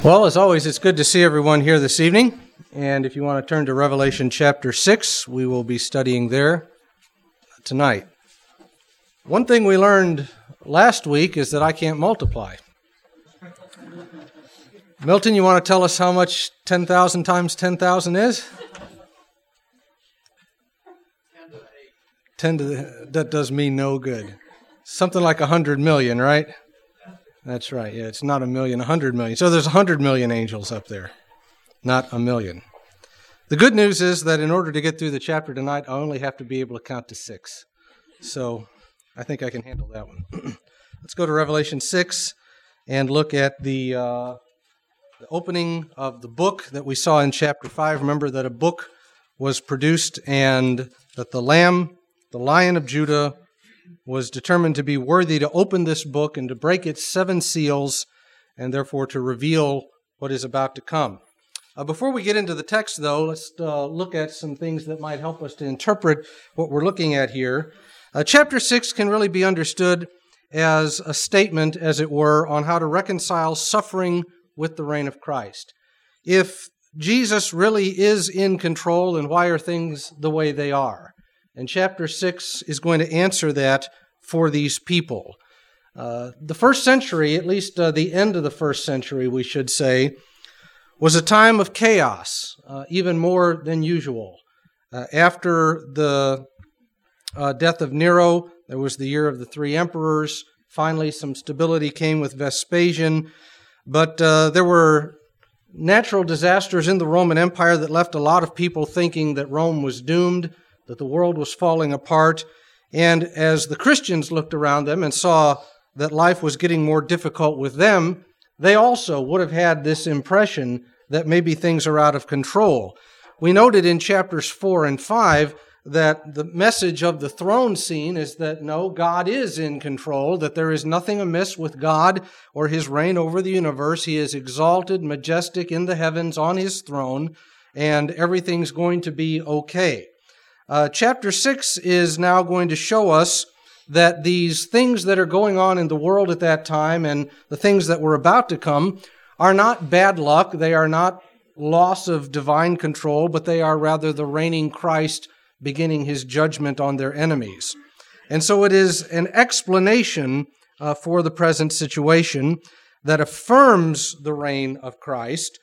Well, as always, it's good to see everyone here this evening. And if you want to turn to Revelation chapter 6, we will be studying there tonight. One thing we learned last week is that I can't multiply. Milton, you want to tell us how much 10,000 times 10,000 is? 10 to the, that does me no good. Something like 100 million, right? That's right. Yeah, it's not a million, 100 million. So there's 100 million angels up there, not a million. The good news is that in order to get through the chapter tonight, I only have to be able to count to 6. So I think I can handle that one. Let's go to Revelation 6 and look at the opening of the book that we saw in chapter 5. Remember that a book was produced and that the Lamb, the Lion of Judah, was determined to be worthy to open this book and to break its 7 seals and therefore to reveal what is about to come. Before we get into the text, though, let's look at some things that might help us to interpret what we're looking at here. Chapter 6 can really be understood as a statement, as it were, on how to reconcile suffering with the reign of Christ. If Jesus really is in control, then why are things the way they are? And chapter 6 is going to answer that for these people. The first century, at least the end of the first century, we should say, was a time of chaos, even more than usual. After the death of Nero, there was the year of the 3 emperors. Finally, some stability came with Vespasian. But there were natural disasters in the Roman Empire that left a lot of people thinking that Rome was doomed, that the world was falling apart. And as the Christians looked around them and saw that life was getting more difficult with them, they also would have had this impression that maybe things are out of control. We noted in chapters 4 and 5 that the message of the throne scene is that no, God is in control, that there is nothing amiss with God or His reign over the universe. He is exalted, majestic in the heavens on His throne, and everything's going to be okay. Chapter 6 is now going to show us that these things that are going on in the world at that time and the things that were about to come are not bad luck. They are not loss of divine control, but they are rather the reigning Christ beginning His judgment on their enemies. And so it is an explanation for the present situation that affirms the reign of Christ.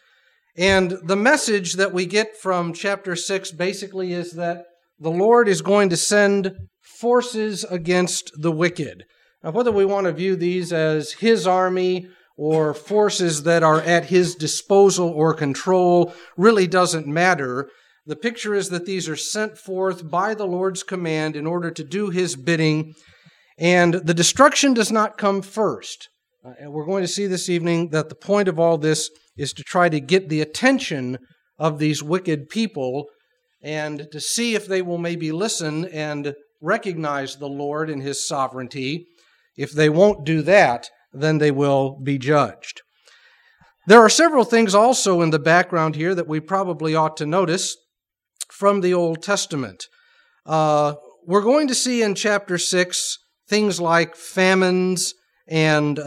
And the message that we get from chapter 6 basically is that the Lord is going to send forces against the wicked. Now, whether we want to view these as His army or forces that are at His disposal or control really doesn't matter. The picture is that these are sent forth by the Lord's command in order to do His bidding, and the destruction does not come first. And we're going to see this evening that the point of all this is to try to get the attention of these wicked people and to see if they will maybe listen and recognize the Lord and His sovereignty. If they won't do that, then they will be judged. There are several things also in the background here that we probably ought to notice from the Old Testament. We're going to see in chapter 6 things like famines and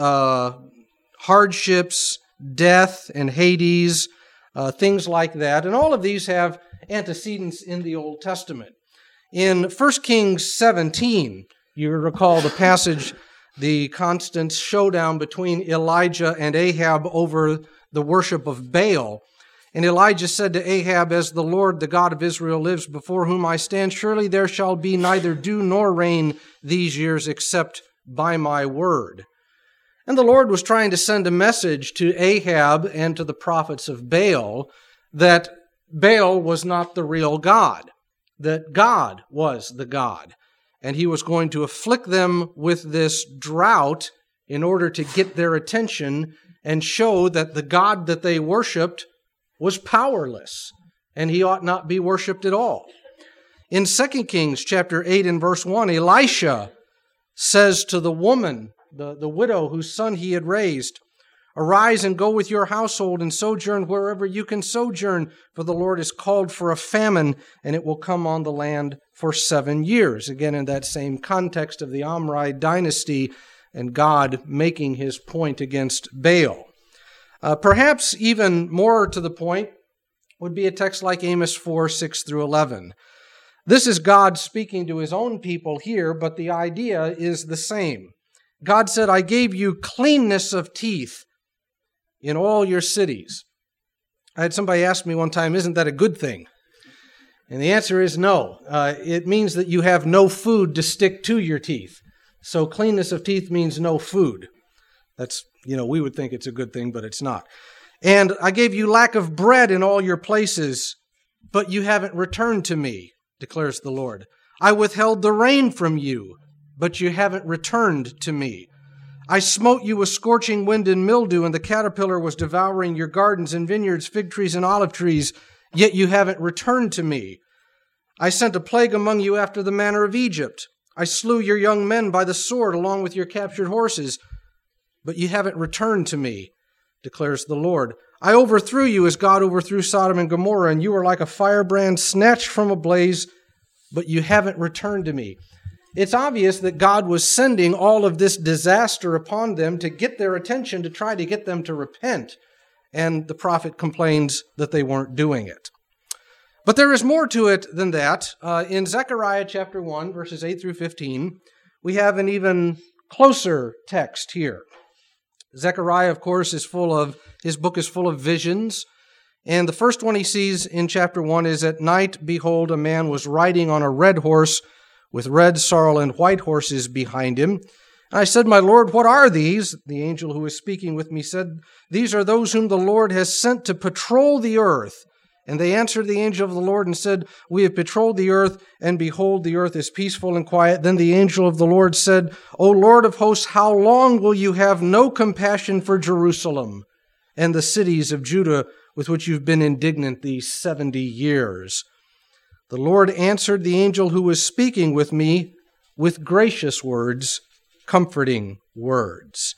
hardships, death and Hades, things like that. And all of these have antecedents in the Old Testament. In 1 Kings 17, you recall the passage, the constant showdown between Elijah and Ahab over the worship of Baal. And Elijah said to Ahab, "As the Lord, the God of Israel, lives before whom I stand, surely there shall be neither dew nor rain these years except by my word." And the Lord was trying to send a message to Ahab and to the prophets of Baal that Baal was not the real God, that God was the God. And He was going to afflict them with this drought in order to get their attention and show that the God that they worshiped was powerless, and He ought not be worshiped at all. In 2 Kings chapter 8 and verse 1, Elisha says to the woman, the widow whose son he had raised, "Arise and go with your household and sojourn wherever you can sojourn, for the Lord has called for a famine, and it will come on the land for 7 years." Again, in that same context of the Omride dynasty and God making His point against Baal. Perhaps even more to the point would be a text like Amos 4, 6 through 11. This is God speaking to his own people here, but the idea is the same. God said, I gave you cleanness of teeth in all your cities. I had somebody ask me one time, isn't that a good thing? And the answer is no. It means that you have no food to stick to your teeth. So cleanness of teeth means no food. That's, we would think it's a good thing, but it's not. And I gave you lack of bread in all your places, but you haven't returned to me, declares the Lord. I withheld the rain from you, but you haven't returned to me. I smote you with scorching wind and mildew, and the caterpillar was devouring your gardens and vineyards, fig trees and olive trees, yet you haven't returned to me. I sent a plague among you after the manner of Egypt. I slew your young men by the sword along with your captured horses, but you haven't returned to me, declares the Lord. I overthrew you as God overthrew Sodom and Gomorrah, and you were like a firebrand snatched from a blaze, but you haven't returned to me. It's obvious that God was sending all of this disaster upon them to get their attention, to try to get them to repent. And the prophet complains that they weren't doing it. But there is more to it than that. In Zechariah chapter 1, verses 8 through 15, we have an even closer text here. Zechariah, of course, his book is full of visions. And the first one he sees in chapter 1 is, at night, behold, a man was riding on a red horse with red, sorrel, and white horses behind him. And I said, my Lord, what are these? The angel who was speaking with me said, these are those whom the Lord has sent to patrol the earth. And they answered the angel of the Lord and said, we have patrolled the earth, and behold, the earth is peaceful and quiet. Then the angel of the Lord said, O Lord of hosts, how long will you have no compassion for Jerusalem and the cities of Judah with which you've been indignant these 70 years? The Lord answered the angel who was speaking with me with gracious words, comforting words.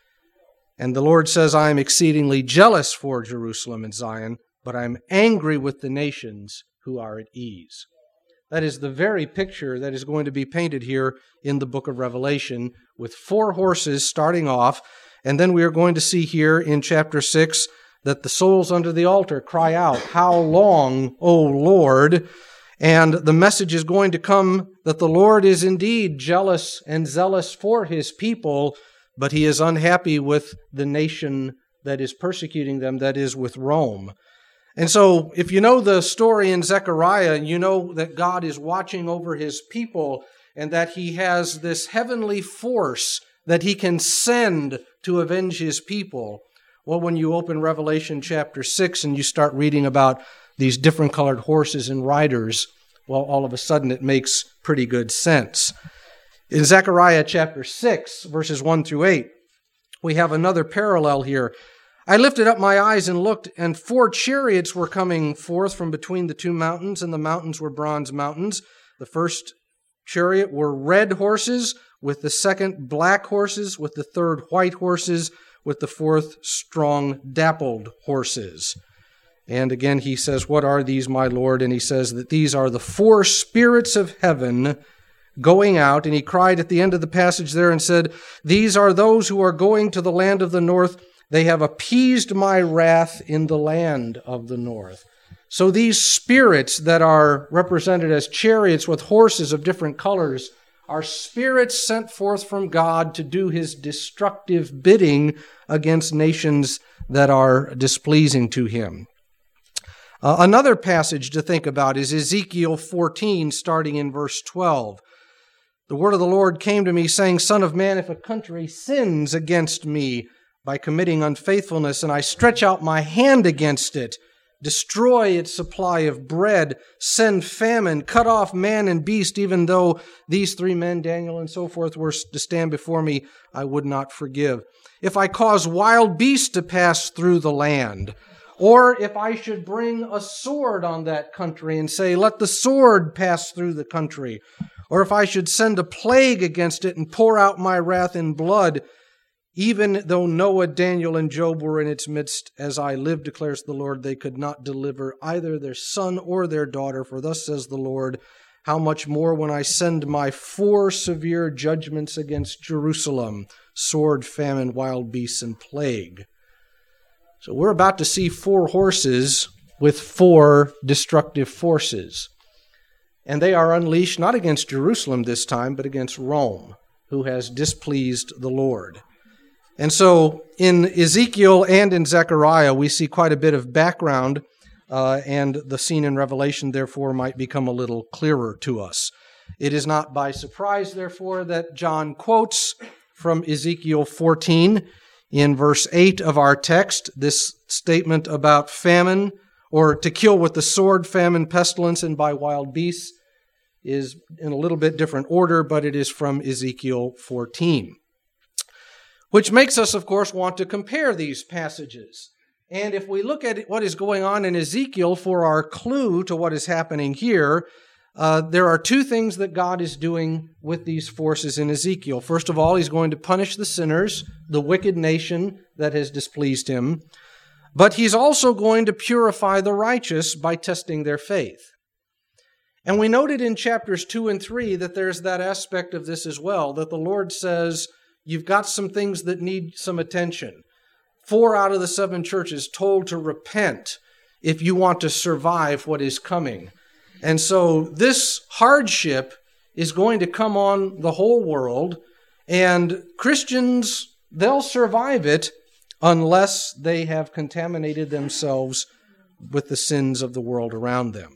And the Lord says, I am exceedingly jealous for Jerusalem and Zion, but I'm angry with the nations who are at ease. That is the very picture that is going to be painted here in the book of Revelation, with 4 horses starting off. And then we are going to see here in chapter 6 that the souls under the altar cry out, how long, O Lord? And the message is going to come that the Lord is indeed jealous and zealous for his people, but he is unhappy with the nation that is persecuting them, that is with Rome. And so if you know the story in Zechariah, you know that God is watching over his people and that he has this heavenly force that he can send to avenge his people. Well, when you open Revelation chapter 6 and you start reading about these different colored horses and riders, well, all of a sudden it makes pretty good sense. In Zechariah chapter 6, verses 1 through 8, we have another parallel here. I lifted up my eyes and looked, and 4 chariots were coming forth from between the 2 mountains, and the mountains were bronze mountains. The first chariot were red horses, with the second black horses, with the third white horses, with the fourth strong dappled horses. And again he says, what are these, my Lord? And he says that these are the 4 spirits of heaven going out. And he cried at the end of the passage there and said, these are those who are going to the land of the north. They have appeased my wrath in the land of the north. So these spirits that are represented as chariots with horses of different colors are spirits sent forth from God to do his destructive bidding against nations that are displeasing to him. Another passage to think about is Ezekiel 14, starting in verse 12. The word of the Lord came to me, saying, Son of man, if a country sins against me by committing unfaithfulness, and I stretch out my hand against it, destroy its supply of bread, send famine, cut off man and beast, even though these 3 men, Daniel and so forth, were to stand before me, I would not forgive. If I cause wild beasts to pass through the land, or if I should bring a sword on that country and say, let the sword pass through the country, or if I should send a plague against it and pour out my wrath in blood, even though Noah, Daniel, and Job were in its midst, as I live, declares the Lord, they could not deliver either their son or their daughter. For thus says the Lord, how much more when I send my 4 severe judgments against Jerusalem, sword, famine, wild beasts, and plague. So we're about to see 4 horses with 4 destructive forces. And they are unleashed not against Jerusalem this time, but against Rome, who has displeased the Lord. And so in Ezekiel and in Zechariah, we see quite a bit of background, and the scene in Revelation, therefore, might become a little clearer to us. It is not by surprise, therefore, that John quotes from Ezekiel 14 in verse 8 of our text, this statement about famine, or to kill with the sword, famine, pestilence, and by wild beasts, is in a little bit different order, but it is from Ezekiel 14. Which makes us, of course, want to compare these passages. And if we look at what is going on in Ezekiel for our clue to what is happening here, there are 2 things that God is doing with these forces in Ezekiel. First of all, He's going to punish the sinners, the wicked nation that has displeased Him. But He's also going to purify the righteous by testing their faith. And we noted in chapters 2 and 3 that there's that aspect of this as well, that the Lord says, you've got some things that need some attention. 4 out of the 7 churches told to repent if you want to survive what is coming. And so this hardship is going to come on the whole world, and Christians, they'll survive it unless they have contaminated themselves with the sins of the world around them.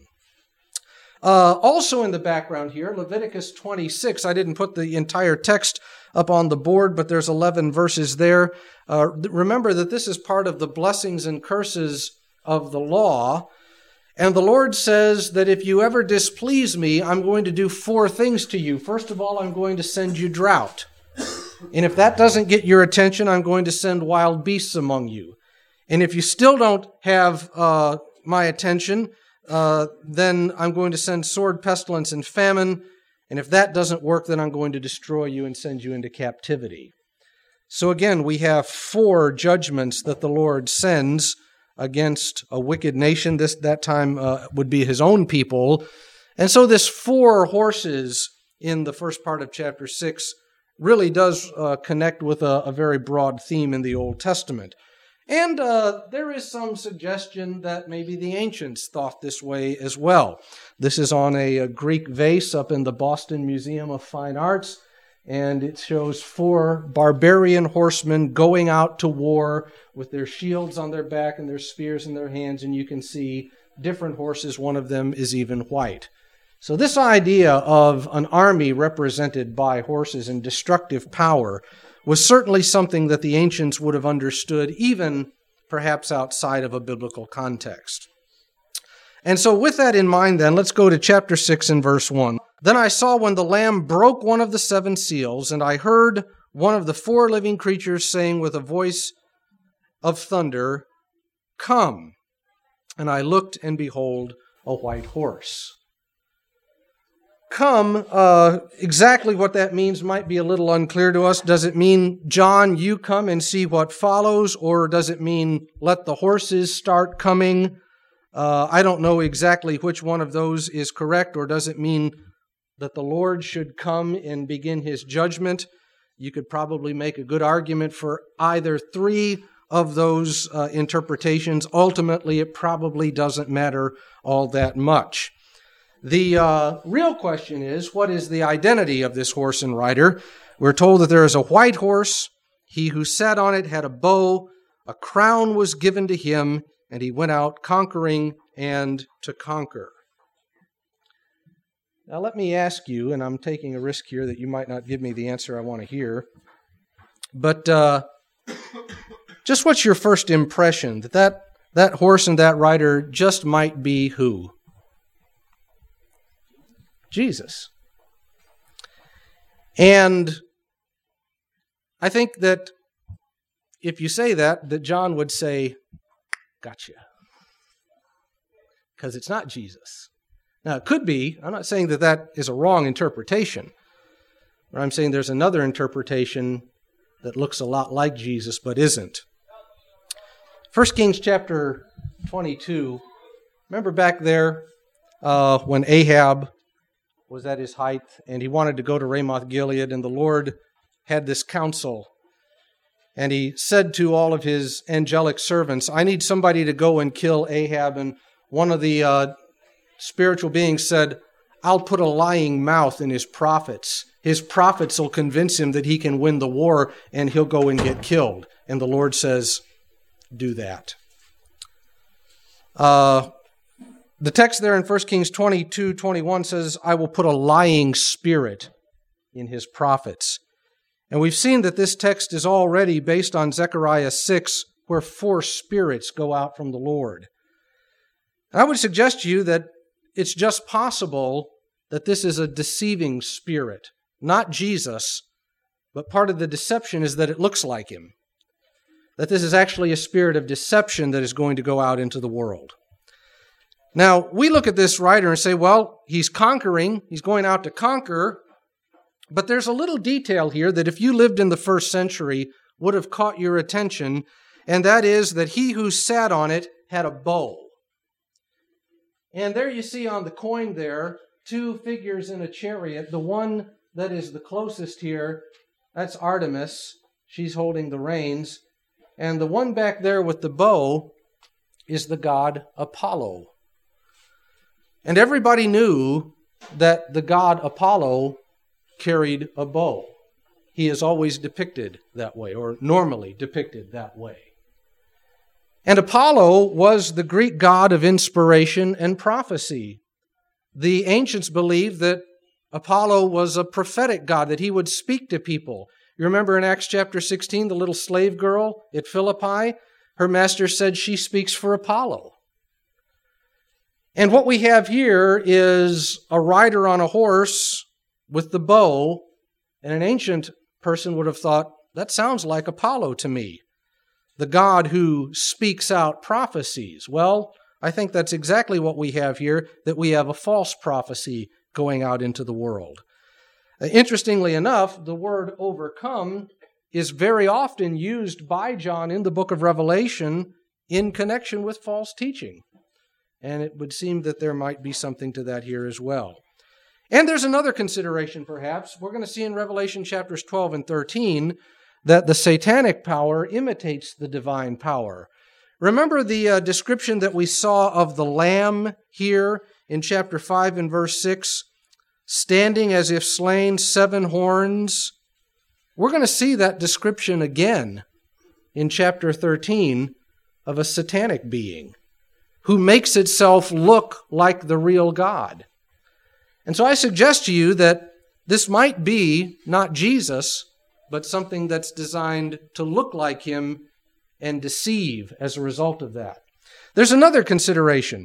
Also in the background here, Leviticus 26, I didn't put the entire text up on the board, but there's 11 verses there. Remember that this is part of the blessings and curses of the law. And the Lord says that if you ever displease me, I'm going to do 4 things to you. First of all, I'm going to send you drought. And if that doesn't get your attention, I'm going to send wild beasts among you. And if you still don't have my attention, then I'm going to send sword, pestilence, and famine. And if that doesn't work, then I'm going to destroy you and send you into captivity. So again, we have 4 judgments that the Lord sends against a wicked nation. That time would be His own people. And so this 4 horses in the first part of chapter 6 really does connect with a very broad theme in the Old Testament. And there is some suggestion that maybe the ancients thought this way as well. This is on a Greek vase up in the Boston Museum of Fine Arts, and it shows 4 barbarian horsemen going out to war with their shields on their back and their spears in their hands, and you can see different horses. One of them is even white. So this idea of an army represented by horses and destructive power was certainly something that the ancients would have understood, even perhaps outside of a biblical context. And so with that in mind then, let's go to chapter 6 and verse 1. Then I saw when the Lamb broke one of the 7 seals, and I heard one of the 4 living creatures saying with a voice of thunder, "Come." And I looked, and behold, a white horse. Come, exactly what that means might be a little unclear to us. Does it mean, John, you come and see what follows? Or does it mean, let the horses start coming? I don't know exactly which one of those is correct. Or does it mean that the Lord should come and begin His judgment? You could probably make a good argument for either 3 of those interpretations. Ultimately, it probably doesn't matter all that much. The real question is, what is the identity of this horse and rider? We're told that there is a white horse. He who sat on it had a bow. A crown was given to him, and he went out conquering and to conquer. Now let me ask you, and I'm taking a risk here that you might not give me the answer I want to hear, but just what's your first impression that horse and that rider just might be who? Jesus. And I think that if you say that John would say, gotcha. Because it's not Jesus. Now, it could be. I'm not saying that is a wrong interpretation. But I'm saying there's another interpretation that looks a lot like Jesus but isn't. 1 Kings chapter 22. Remember back there when Ahab was at his height, and he wanted to go to Ramoth Gilead, and the Lord had this counsel. And he said to all of his angelic servants, I need somebody to go and kill Ahab. And one of the spiritual beings said, I'll put a lying mouth in his prophets. His prophets will convince him that he can win the war and he'll go and get killed. And the Lord says, do that. The text there in 1 Kings 22:21 says, I will put a lying spirit in his prophets. And we've seen that this text is already based on Zechariah 6, where 4 spirits go out from the Lord. I would suggest to you that it's just possible that this is a deceiving spirit, not Jesus, but part of the deception is that it looks like him. That this is actually a spirit of deception that is going to go out into the world. Now, we look at this writer and say, well, he's conquering, he's going out to conquer, but there's a little detail here that if you lived in the first century would have caught your attention, and that is that he who sat on it had a bow. And there you see on the coin there, 2 figures in a chariot. The one that is the closest here, that's Artemis. She's holding the reins. And the one back there with the bow is the god Apollo. And everybody knew that the god Apollo carried a bow. He is always depicted that way, or normally depicted that way. And Apollo was the Greek god of inspiration and prophecy. The ancients believed that Apollo was a prophetic god, that he would speak to people. You remember in Acts chapter 16, the little slave girl at Philippi? Her master said she speaks for Apollo. And what we have here is a rider on a horse with the bow, and an ancient person would have thought, that sounds like Apollo to me, the god who speaks out prophecies. Well, I think that's exactly what we have here, that we have a false prophecy going out into the world. Interestingly enough, the word overcome is very often used by John in the book of Revelation in connection with false teaching. And it would seem that there might be something to that here as well. And there's another consideration, perhaps. We're going to see in Revelation chapters 12 and 13 that the satanic power imitates the divine power. Remember the description that we saw of the Lamb here in chapter 5 and verse 6? Standing as if slain, 7 horns. We're going to see that description again in chapter 13 of a satanic being who makes itself look like the real God. And so I suggest to you that this might be not Jesus, but something that's designed to look like him and deceive as a result of that. There's another consideration.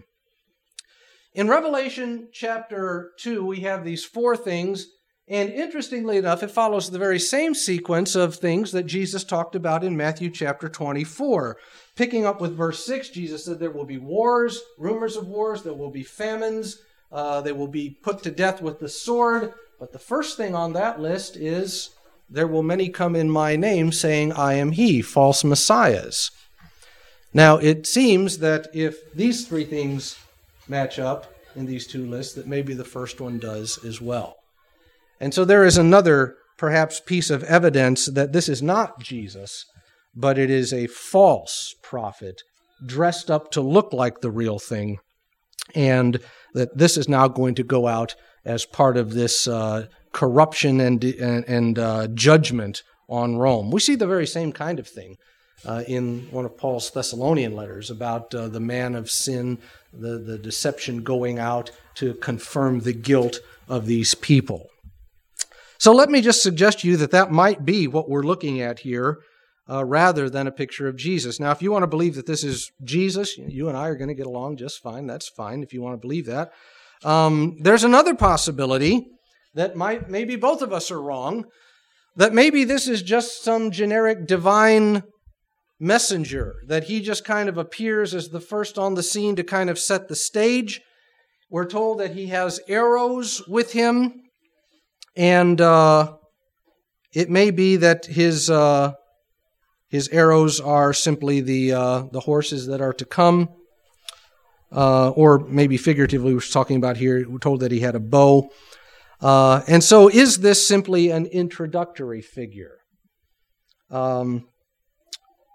In Revelation chapter 2, we have these 4 things, and interestingly enough, it follows the very same sequence of things that Jesus talked about in Matthew chapter 24. Picking up with verse 6, Jesus said there will be wars, rumors of wars, there will be famines, they will be put to death with the sword. But the first thing on that list is, there will many come in my name saying, I am he, false messiahs. Now, it seems that if these 3 things match up in these 2 lists, that maybe the first one does as well. And so there is another, perhaps, piece of evidence that this is not Jesus, but it is a false prophet dressed up to look like the real thing, and that this is now going to go out as part of this corruption and judgment on Rome. We see the very same kind of thing in one of Paul's Thessalonian letters about the man of sin, the deception going out to confirm the guilt of these people. So let me just suggest to you that that might be what we're looking at here, rather than a picture of Jesus. Now, if you want to believe that this is Jesus, you and I are going to get along just fine. That's fine if you want to believe that. There's another possibility that maybe both of us are wrong, that maybe this is just some generic divine messenger, that he just kind of appears as the first on the scene to kind of set the stage. We're told that he has arrows with him, and it may be that his arrows are simply the horses that are to come, or maybe figuratively we're talking about here, we're told that he had a bow. And so is this simply an introductory figure?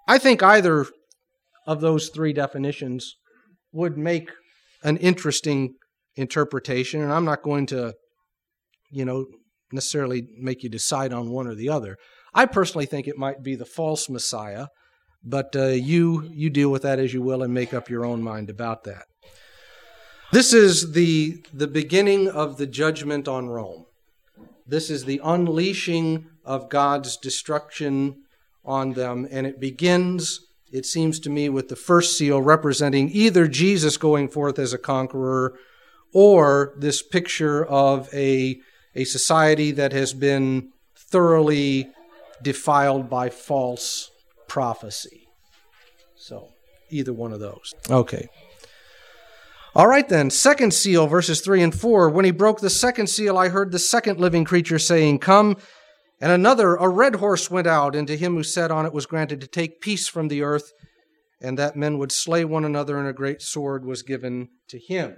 I think either of those three definitions would make an interesting interpretation, and I'm not going to, necessarily make you decide on one or the other. I personally think it might be the false Messiah, but you deal with that as you will and make up your own mind about that. This is the beginning of the judgment on Rome. This is the unleashing of God's destruction on them, and it begins, it seems to me, with the first seal representing either Jesus going forth as a conqueror or this picture of a society that has been thoroughly defiled by false prophecy. So, either one of those. Okay. All right then, second seal, verses 3 and 4. When he broke the second seal, I heard the second living creature saying, "Come." And another, a red horse, went out, and to him who sat on it was granted to take peace from the earth, and that men would slay one another, and a great sword was given to him.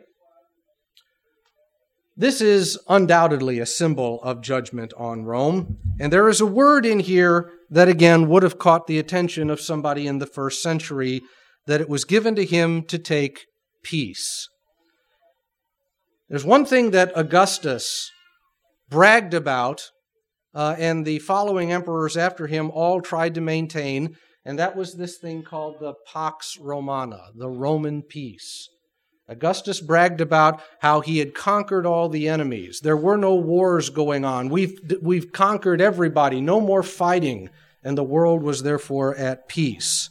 This is undoubtedly a symbol of judgment on Rome, and there is a word in here that again would have caught the attention of somebody in the first century, that it was given to him to take peace. There's one thing that Augustus bragged about, and the following emperors after him all tried to maintain, and that was this thing called the Pax Romana, the Roman peace. Augustus bragged about how he had conquered all the enemies. There were no wars going on. We've conquered everybody, no more fighting, and the world was therefore at peace.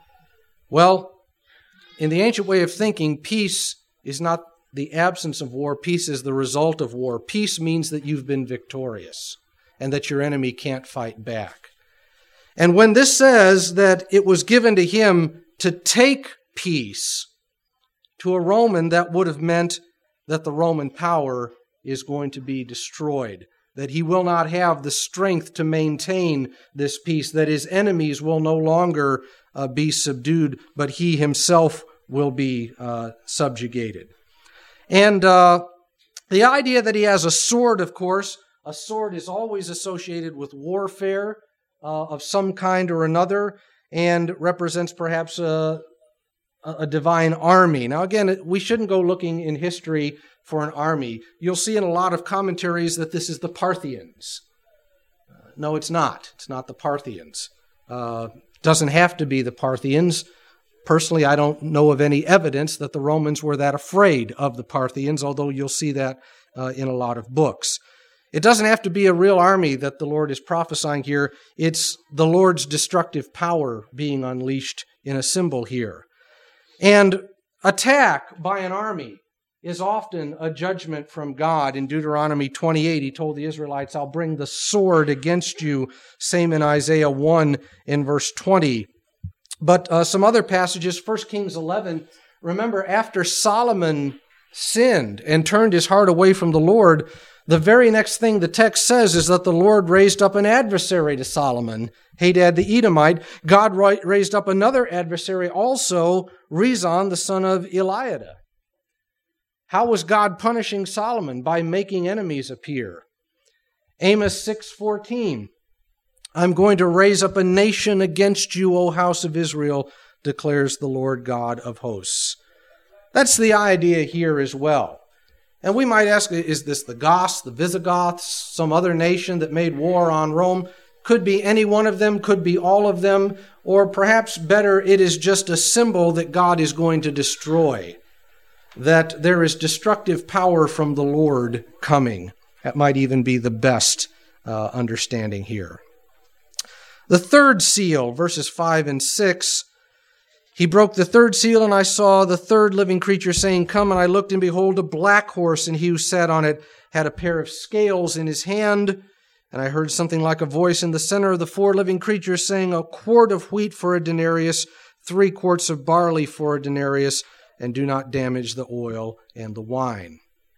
Well, in the ancient way of thinking, peace is not the absence of war. Peace is the result of war. Peace means that you've been victorious and that your enemy can't fight back. And when this says that it was given to him to take peace, to a Roman, that would have meant that the Roman power is going to be destroyed, that he will not have the strength to maintain this peace, that his enemies will no longer be subdued, but he himself will be subjugated. And the idea that he has a sword, of course, a sword is always associated with warfare of some kind or another, and represents perhaps a divine army. Now again, we shouldn't go looking in history for an army. You'll see in a lot of commentaries that this is the Parthians. No, it's not. It's not the Parthians. Doesn't have to be the Parthians. Personally, I don't know of any evidence that the Romans were that afraid of the Parthians, although you'll see that in a lot of books. It doesn't have to be a real army that the Lord is prophesying here. It's the Lord's destructive power being unleashed in a symbol here. And attack by an army is often a judgment from God. In Deuteronomy 28, he told the Israelites, "I'll bring the sword against you." Same in Isaiah 1 in verse 20. But some other passages, 1 Kings 11, remember after Solomon sinned and turned his heart away from the Lord, the very next thing the text says is that the Lord raised up an adversary to Solomon, Hadad the Edomite. God raised up another adversary also, Rezon, the son of Eliada. How was God punishing Solomon? By making enemies appear. Amos 6:14, "I'm going to raise up a nation against you, O house of Israel, declares the Lord God of hosts." That's the idea here as well. And we might ask, is this the Goths, the Visigoths, some other nation that made war on Rome? Could be any one of them, could be all of them, or perhaps better, it is just a symbol that God is going to destroy, that there is destructive power from the Lord coming. That might even be the best understanding here. The third seal, verses 5 and 6, "He broke the third seal, and I saw the third living creature saying, 'Come,' and I looked, and behold, a black horse, and he who sat on it had a pair of scales in his hand. And I heard something like a voice in the center of the four living creatures saying, 'A quart of wheat for a denarius, 3 quarts of barley for a denarius, and do not damage the oil and the wine.'"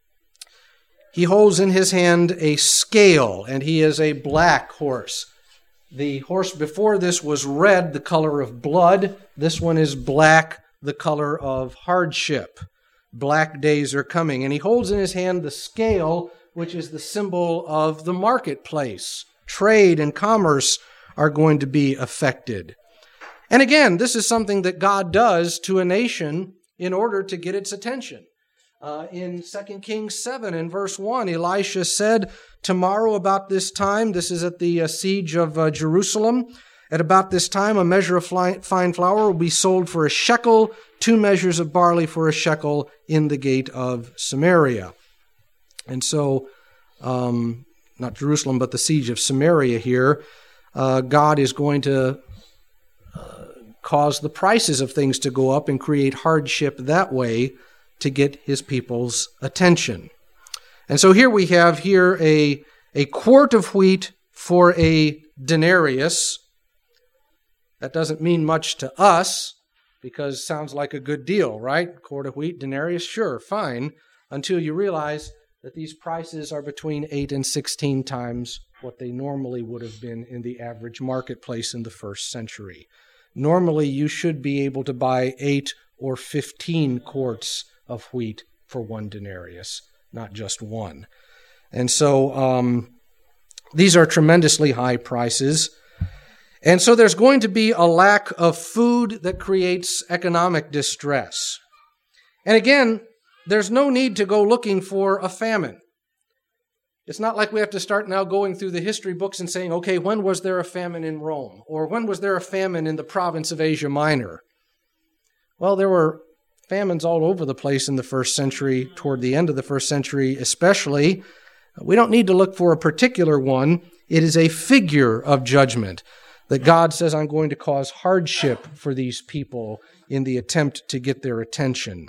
He holds in his hand a scale, and he is a black horse. The horse before this was red, the color of blood. This one is black, the color of hardship. Black days are coming. And he holds in his hand the scale, which is the symbol of the marketplace. Trade and commerce are going to be affected. And again, this is something that God does to a nation in order to get its attention. In 2 Kings 7 and verse 1, Elisha said, tomorrow about this time, this is at the siege of Jerusalem, at about this time a measure of fine flour will be sold for a shekel, 2 measures of barley for a shekel in the gate of Samaria. And so, not Jerusalem, but the siege of Samaria here, God is going to cause the prices of things to go up and create hardship that way to get his people's attention. And so here we have a quart of wheat for a denarius. That doesn't mean much to us, because it sounds like a good deal, right? Quart of wheat, denarius, sure, fine, until you realize that these prices are between 8 and 16 times what they normally would have been in the average marketplace in the first century. Normally, you should be able to buy 8 or 15 quarts of wheat for 1 denarius, not just 1. And so these are tremendously high prices. And so there's going to be a lack of food that creates economic distress. And again, there's no need to go looking for a famine. It's not like we have to start now going through the history books and saying, okay, when was there a famine in Rome? Or when was there a famine in the province of Asia Minor? Well, there were famines all over the place in the first century, toward the end of the first century especially. We don't need to look for a particular one. It is a figure of judgment that God says, I'm going to cause hardship for these people in the attempt to get their attention.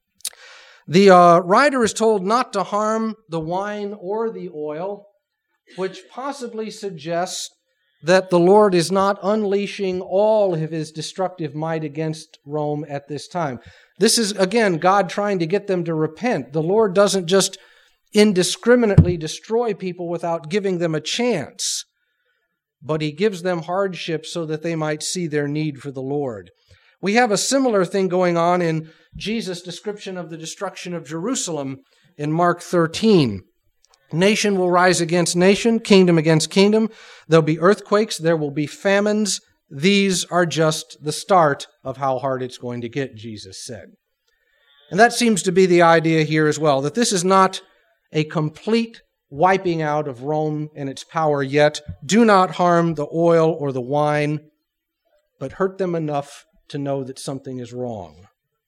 The writer is told not to harm the wine or the oil, which possibly suggests that the Lord is not unleashing all of his destructive might against Rome at this time. This is, again, God trying to get them to repent. The Lord doesn't just indiscriminately destroy people without giving them a chance, but he gives them hardship so that they might see their need for the Lord. We have a similar thing going on in Jesus' description of the destruction of Jerusalem in Mark 13. Nation will rise against nation, kingdom against kingdom. There'll be earthquakes, there will be famines. These are just the start of how hard it's going to get, Jesus said. And that seems to be the idea here as well, that this is not a complete wiping out of Rome and its power yet. Do not harm the oil or the wine, but hurt them enough to know that something is wrong.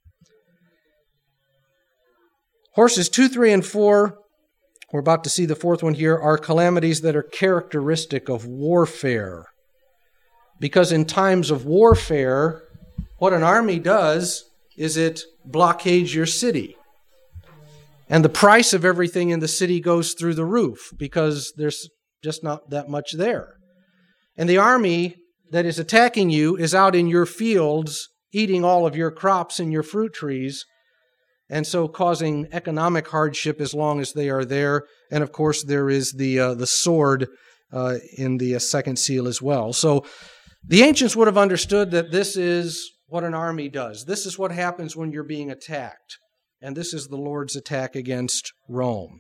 Horses 2, 3, and 4, we're about to see the fourth one here, are calamities that are characteristic of warfare. Because in times of warfare, what an army does is it blockades your city. And the price of everything in the city goes through the roof because there's just not that much there. And the army that is attacking you is out in your fields eating all of your crops and your fruit trees, and so causing economic hardship as long as they are there. And of course, there is the sword in the second seal as well. So the ancients would have understood that this is what an army does. This is what happens when you're being attacked. And this is the Lord's attack against Rome.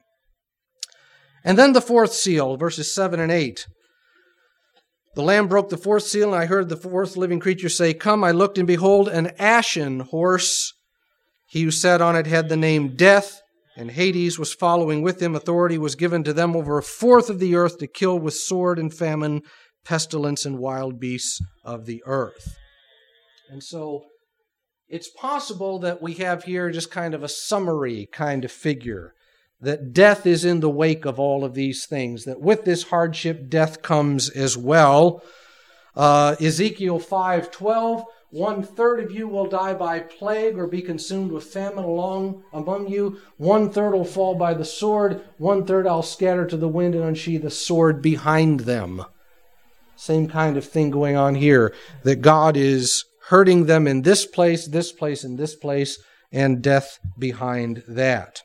And then the fourth seal, verses 7 and 8. The Lamb broke the fourth seal, and I heard the fourth living creature say, Come, I looked, and behold, an ashen horse. He who sat on it had the name Death, and Hades was following with him. Authority was given to them over a fourth of the earth to kill with sword and famine, pestilence, and wild beasts of the earth. And so it's possible that we have here just kind of a summary kind of figure, that death is in the wake of all of these things, that with this hardship, death comes as well. Ezekiel 5:12, 1/3 of you will die by plague or be consumed with famine among you. 1/3 will fall by the sword. 1/3 I'll scatter to the wind and unsheathe the sword behind them. Same kind of thing going on here, that God is hurting them in this place, and this place, and death behind that.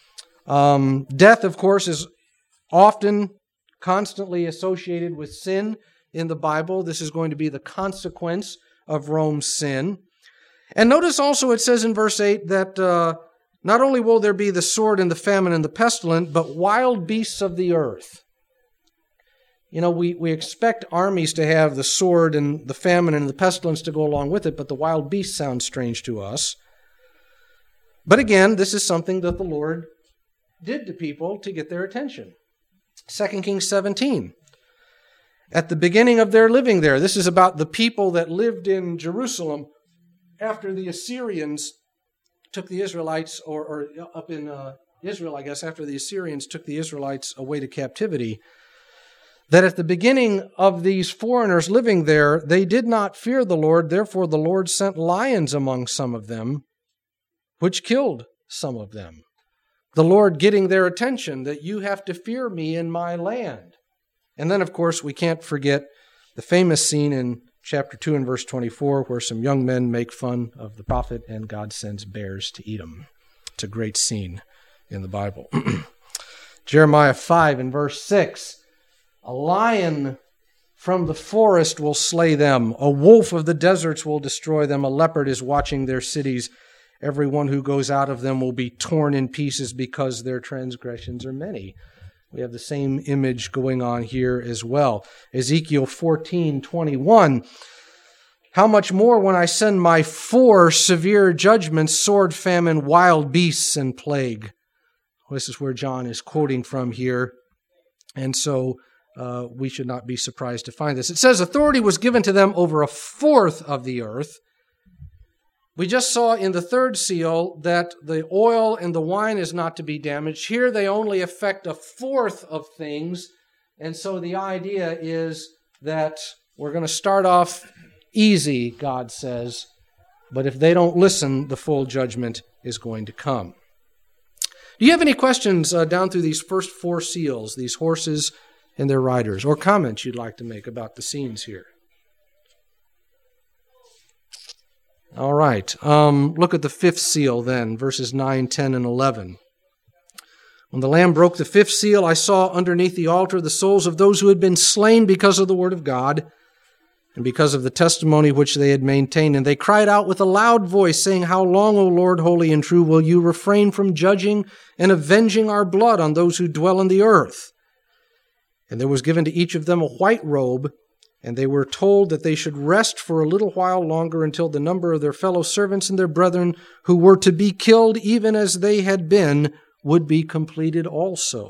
Death, of course, is often constantly associated with sin in the Bible. This is going to be the consequence of Rome's sin. And notice also it says in verse 8 that not only will there be the sword and the famine and the pestilence, but wild beasts of the earth. we expect armies to have the sword and the famine and the pestilence to go along with it, but the wild beast sounds strange to us. But again, this is something that the Lord did to people to get their attention. 2 Kings 17. At the beginning of their living there, this is about the people that lived in Jerusalem after the Assyrians took the Israelites, or up in Israel, I guess, after the Assyrians took the Israelites away to captivity, that at the beginning of these foreigners living there, they did not fear the Lord, therefore the Lord sent lions among some of them, which killed some of them. The Lord getting their attention, that you have to fear me in my land. And then, of course, we can't forget the famous scene in chapter 2 and verse 24, where some young men make fun of the prophet and God sends bears to eat them. It's a great scene in the Bible. Jeremiah 5 and verse 6, a lion from the forest will slay them. A wolf of the deserts will destroy them. A leopard is watching their cities. Everyone who goes out of them will be torn in pieces because their transgressions are many. We have the same image going on here as well. Ezekiel 14:21. How much more when I send my 4 severe judgments, sword, famine, wild beasts, and plague. This is where John is quoting from here. And so we should not be surprised to find this. It says authority was given to them over 1/4 of the earth. We just saw in the 3rd seal that the oil and the wine is not to be damaged. Here they only affect 1/4 of things. And so the idea is that we're going to start off easy, God says, but if they don't listen, the full judgment is going to come. Do you have any questions down through these first 4 seals, these horses and their riders, or comments you'd like to make about the scenes here? All right. Look at the 5th seal then, verses 9, 10, and 11. When the Lamb broke the 5th seal, I saw underneath the altar the souls of those who had been slain because of the word of God and because of the testimony which they had maintained. And they cried out with a loud voice, saying, How long, O Lord, holy and true, will you refrain from judging and avenging our blood on those who dwell on the earth? And there was given to each of them a white robe, and they were told that they should rest for a little while longer until the number of their fellow servants and their brethren who were to be killed even as they had been would be completed also.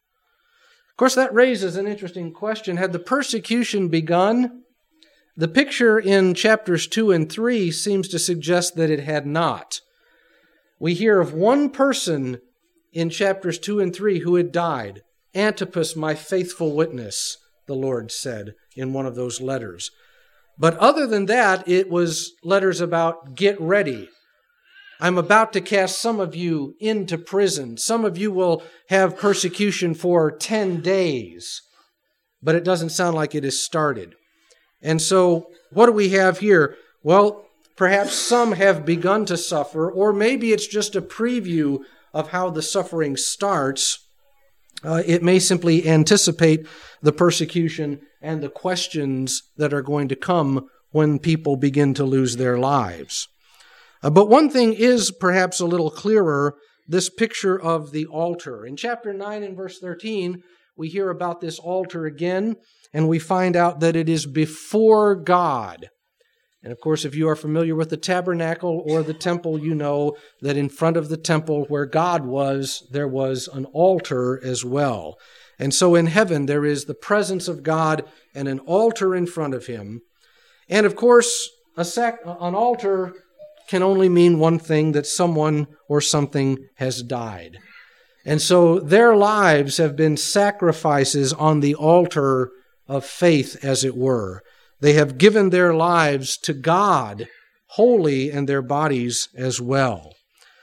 Of course, that raises an interesting question. Had the persecution begun? The picture in chapters 2 and 3 seems to suggest that it had not. We hear of one person in chapters 2 and 3 who had died. Antipas, my faithful witness, the Lord said in one of those letters. But other than that, it was letters about get ready. I'm about to cast some of you into prison. Some of you will have persecution for 10 days. But it doesn't sound like it has started. And so what do we have here? Well, perhaps some have begun to suffer, or maybe it's just a preview of how the suffering starts. It may simply anticipate the persecution and the questions that are going to come when people begin to lose their lives. But one thing is perhaps a little clearer, this picture of the altar. In chapter 9 and verse 13, we hear about this altar again, and we find out that it is before God. And of course, if you are familiar with the tabernacle or the temple, you know that in front of the temple where God was, there was an altar as well. And so in heaven, there is the presence of God and an altar in front of him. And of course, an altar can only mean one thing, that someone or something has died. And so their lives have been sacrifices on the altar of faith, as it were. They have given their lives to God wholly, and their bodies as well.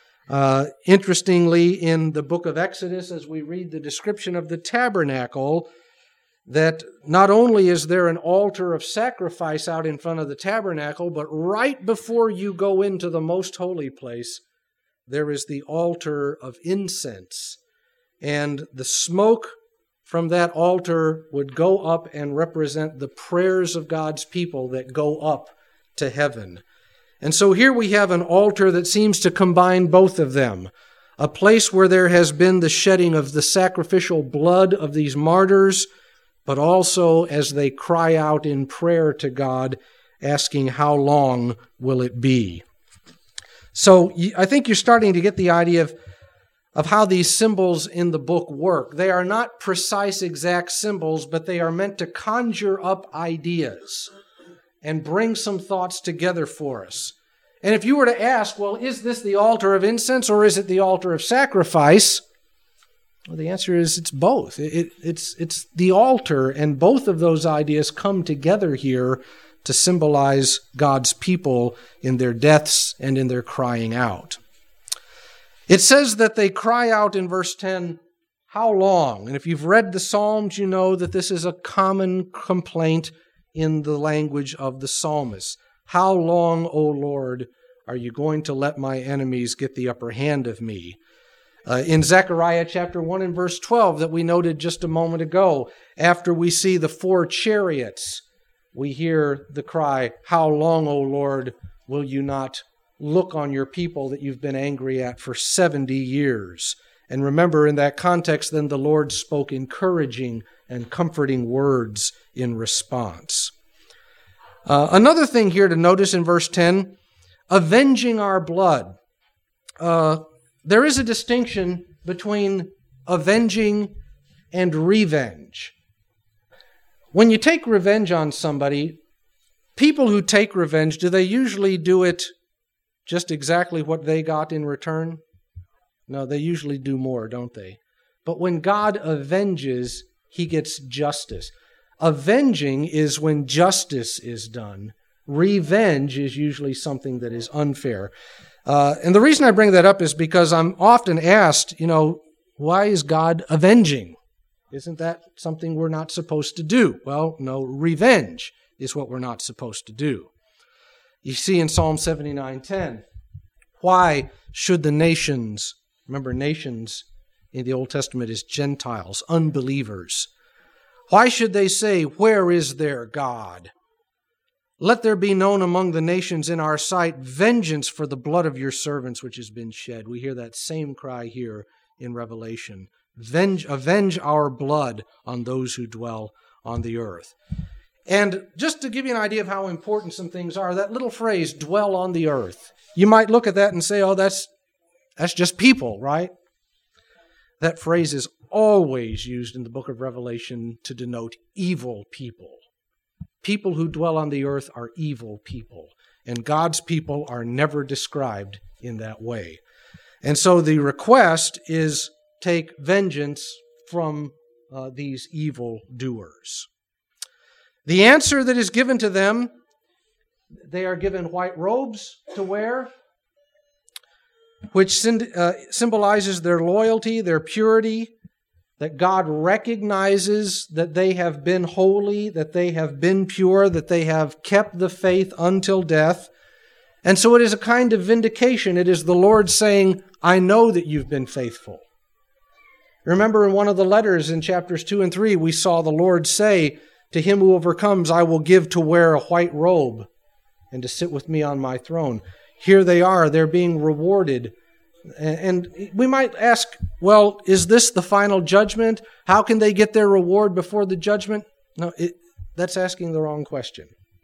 Interestingly, in the book of Exodus, as we read the description of the tabernacle, that not only is there an altar of sacrifice out in front of the tabernacle, but right before you go into the most holy place, there is the altar of incense. And the smoke from that altar would go up and represent the prayers of God's people that go up to heaven. And so here we have an altar that seems to combine both of them. A place where there has been the shedding of the sacrificial blood of these martyrs, but also as they cry out in prayer to God, asking, how long will it be? So I think you're starting to get the idea of how these symbols in the book work. They are not precise, exact symbols, but they are meant to conjure up ideas and bring some thoughts together for us. And if you were to ask, well, is this the altar of incense or is it the altar of sacrifice? Well, the answer is it's both. It's the altar, and both of those ideas come together here to symbolize God's people in their deaths and in their crying out. It says that they cry out in verse 10, how long? And if you've read the Psalms, you know that this is a common complaint in the language of the psalmist. How long, O Lord, are you going to let my enemies get the upper hand of me? In Zechariah chapter 1 and verse 12 that we noted just a moment ago, after we see the 4 chariots, we hear the cry, how long, O Lord, will you not look on your people that you've been angry at for 70 years? And remember, in that context, then the Lord spoke encouraging and comforting words in response. Another thing here to notice in verse 10, avenging our blood. There is a distinction between avenging and revenge. When you take revenge on somebody, people who take revenge, do they usually do it just exactly what they got in return? No, they usually do more, don't they? But when God avenges, he gets justice. Avenging is when justice is done. Revenge is usually something that is unfair. And the reason I bring that up is because I'm often asked, why is God avenging? Isn't that something we're not supposed to do? Well, no, revenge is what we're not supposed to do. You see in Psalm 79:10, why should the nations, remember nations in the Old Testament is Gentiles, unbelievers, why should they say, where is their God? Let there be known among the nations in our sight vengeance for the blood of your servants which has been shed. We hear that same cry here in Revelation. Avenge our blood on those who dwell on the earth. And just to give you an idea of how important some things are, that little phrase, dwell on the earth. You might look at that and say, oh, that's just people, right? That phrase is always used in the book of Revelation to denote evil people. People who dwell on the earth are evil people, and God's people are never described in that way. And so the request is take vengeance from these evil doers. The answer that is given to them, they are given white robes to wear, which symbolizes their loyalty, their purity, that God recognizes that they have been holy, that they have been pure, that they have kept the faith until death. And so it is a kind of vindication. It is the Lord saying, I know that you've been faithful. Remember in one of the letters in chapters 2 and 3, we saw the Lord say, to him who overcomes, I will give to wear a white robe and to sit with me on my throne. Here they are, they're being rewarded. And we might ask, well, is this the final judgment? How can they get their reward before the judgment? No, that's asking the wrong question.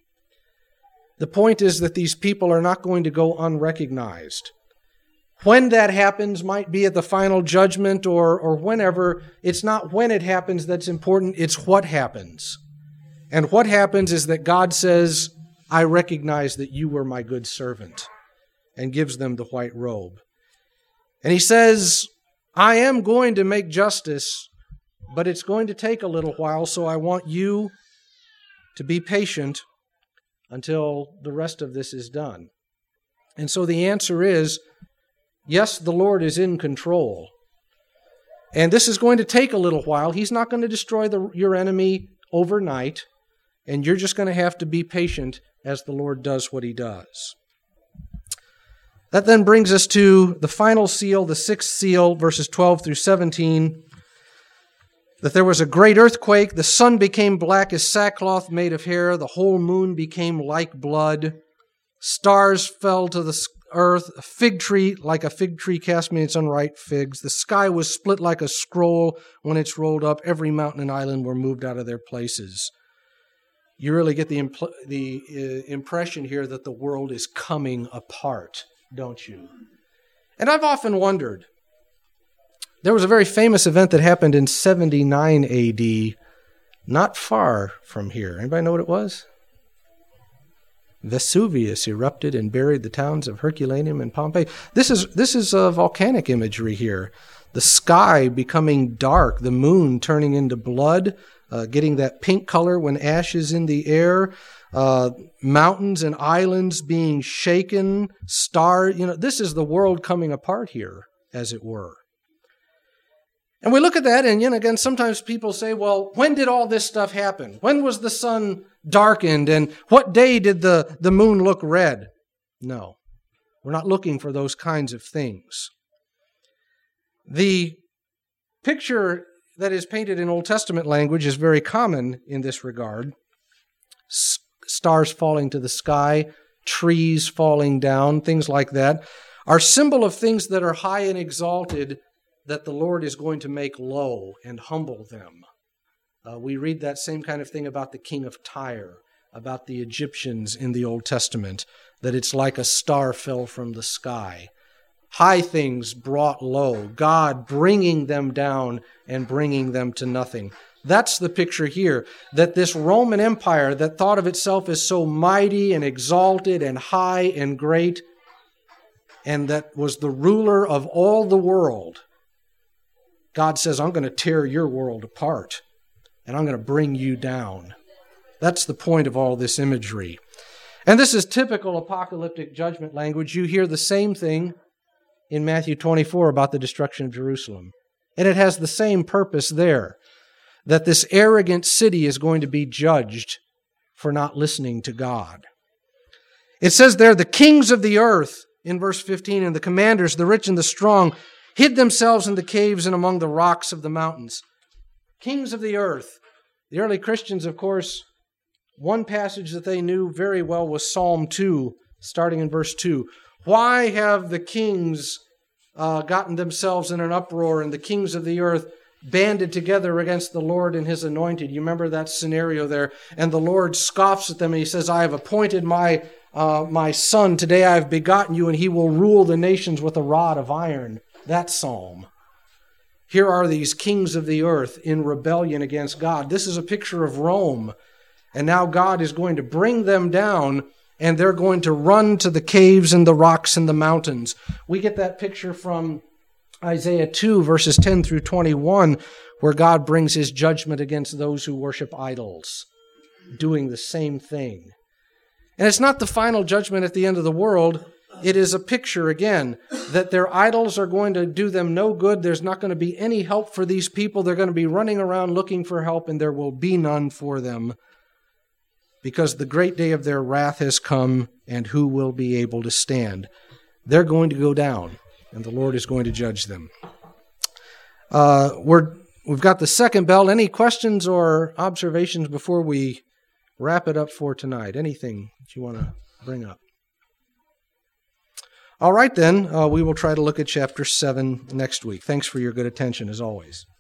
The point is that these people are not going to go unrecognized. When that happens might be at the final judgment or whenever. It's not when it happens that's important, it's what happens. And what happens is that God says, I recognize that you were my good servant, and gives them the white robe. And he says, I am going to make justice, but it's going to take a little while, so I want you to be patient until the rest of this is done. And so the answer is, yes, the Lord is in control. And this is going to take a little while. He's not going to destroy your enemy overnight, and you're just going to have to be patient as the Lord does what he does. That then brings us to the final seal, the sixth seal, verses 12 through 17. That there was a great earthquake, the sun became black as sackcloth made of hair, the whole moon became like blood, stars fell to the earth, a fig tree like a fig tree casting its unripe figs. The sky was split like a scroll when it's rolled up. Every mountain and island were moved out of their places. You really get the impression here that the world is coming apart, don't you? And I've often wondered, there was a very famous event that happened in 79 AD, not far from here. Anybody know what it was? Vesuvius erupted and buried the towns of Herculaneum and Pompeii. This is volcanic imagery here. The sky becoming dark, the moon turning into blood, getting that pink color when ash is in the air, mountains and islands being shaken, this is the world coming apart here, as it were. And we look at that, and again, sometimes people say, well, when did all this stuff happen? When was the sun darkened, and what day did the moon look red? No, we're not looking for those kinds of things. The picture that is painted in Old Testament language is very common in this regard. Stars falling to the sky, trees falling down, things like that, are symbol of things that are high and exalted that the Lord is going to make low and humble them. We read that same kind of thing about the king of Tyre, about the Egyptians in the Old Testament, that it's like a star fell from the sky. High things brought low, God bringing them down and bringing them to nothing. That's the picture here, that this Roman Empire that thought of itself as so mighty and exalted and high and great, and that was the ruler of all the world, God says, I'm going to tear your world apart, and I'm going to bring you down. That's the point of all this imagery. And this is typical apocalyptic judgment language. You hear the same thing in Matthew 24 about the destruction of Jerusalem. And it has the same purpose there, that this arrogant city is going to be judged for not listening to God. It says there, the kings of the earth, in verse 15, and the commanders, the rich and the strong, hid themselves in the caves and among the rocks of the mountains. Kings of the earth. The early Christians, of course, one passage that they knew very well was Psalm 2, starting in verse 2. Why have the kings gotten themselves in an uproar, and the kings of the earth banded together against the Lord and his anointed? You remember that scenario there? And the Lord scoffs at them, and he says, I have appointed my son. Today I have begotten you, and he will rule the nations with a rod of iron. That psalm. Here are these kings of the earth in rebellion against God. This is a picture of Rome. And now God is going to bring them down, and they're going to run to the caves and the rocks and the mountains. We get that picture from Isaiah 2, verses 10 through 21, where God brings his judgment against those who worship idols, doing the same thing. And it's not the final judgment at the end of the world. It is a picture, again, that their idols are going to do them no good. There's not going to be any help for these people. They're going to be running around looking for help, and there will be none for them, because the great day of their wrath has come, and who will be able to stand? They're going to go down, and the Lord is going to judge them. We've got the second bell. Any questions or observations before we wrap it up for tonight? Anything that you want to bring up? All right, then, we will try to look at chapter 7 next week. Thanks for your good attention, as always.